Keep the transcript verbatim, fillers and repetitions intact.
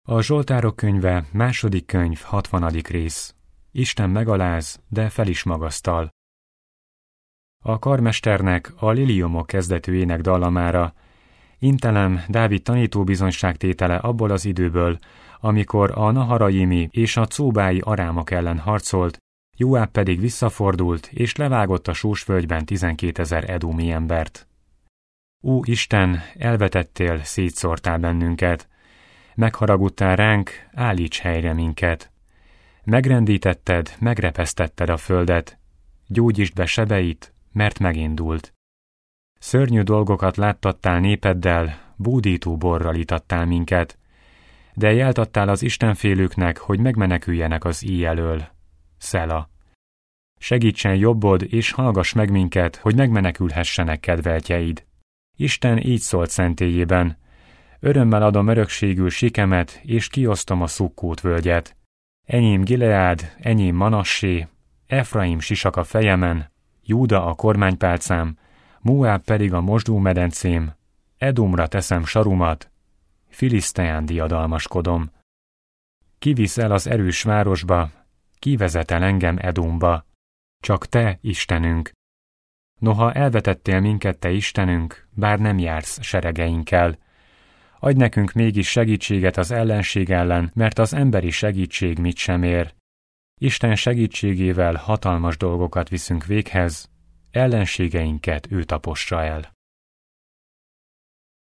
A Zsoltárok könyve, második könyv, hatvanadik rész. Isten megaláz, de fel is magasztal. A karmesternek, a Liliomok kezdetűjének dallamára Intelem, Dávid tanítóbizonyságtétele abból az időből, amikor a naharaimi és a cóbái arámok ellen harcolt, Joáb pedig visszafordult és levágott a Sósvölgyben tizenkétezer edómi embert. Ó Isten, elvetettél, szétszórtál bennünket, megharagudtál ránk, állíts helyre minket. Megrendítetted, megrepesztetted a földet, gyógyítsd be sebeit, mert megindult. Szörnyű dolgokat láttattál népeddel, bódító borral itattál minket, de jeltattál az istenfélőknek, hogy megmeneküljenek az íj elől. Szela. Segítsen jobbod, és hallgass meg minket, hogy megmenekülhessenek kedveltjeid. Isten így szólt szentélyében: örömmel adom örökségül Sikemet, és kiosztom a Szukkót völgyet. Enyém Gileád, enyém Manassé, Efraim sisak a fejemen, Júda a kormánypálcám, Moáb pedig a mosdómedencém, Edomra teszem sarumat, Filiszteán diadalmaskodom. Kivisz el az erős városba, kivezet el engem Edomba, csak te, Istenünk. Noha elvetettél minket, te Istenünk, bár nem jársz seregeinkkel, adj nekünk mégis segítséget az ellenség ellen, mert az emberi segítség mit sem ér. Isten segítségével hatalmas dolgokat viszünk véghez, ellenségeinket ő tapossa el.